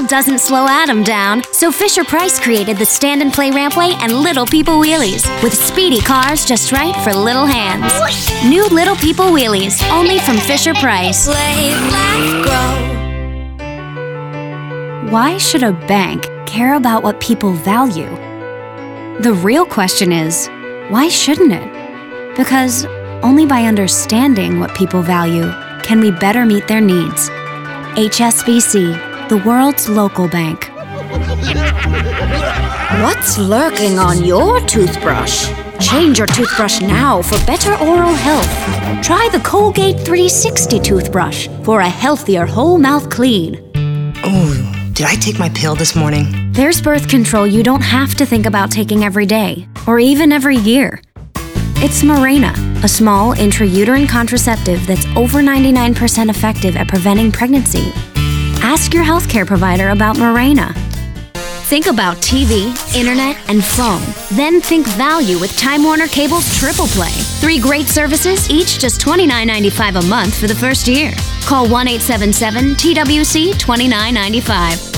doesn't slow Adam down, so Fisher-Price created the Stand and Play Rampway and Little People Wheelies, with speedy cars just right for little hands. New Little People Wheelies, only from Fisher-Price. Play, laugh, grow. Why should a bank care about what people value? The real question is, why shouldn't it? Because only by understanding what people value can we better meet their needs. HSBC, the world's local bank. What's lurking on your toothbrush? Change your toothbrush now for better oral health. Try the Colgate 360 toothbrush for a healthier whole mouth clean. Oh, did I take my pill this morning? There's birth control you don't have to think about taking every day, or even every year. It's Mirena, a small intrauterine contraceptive that's over 99% effective at preventing pregnancy. Ask your healthcare provider about Mirena. Think about TV, internet, and phone. Then think value with Time Warner Cable's Triple Play. 3 great services, each just $29.95 a month for the first year. Call 1-877-TWC-2995.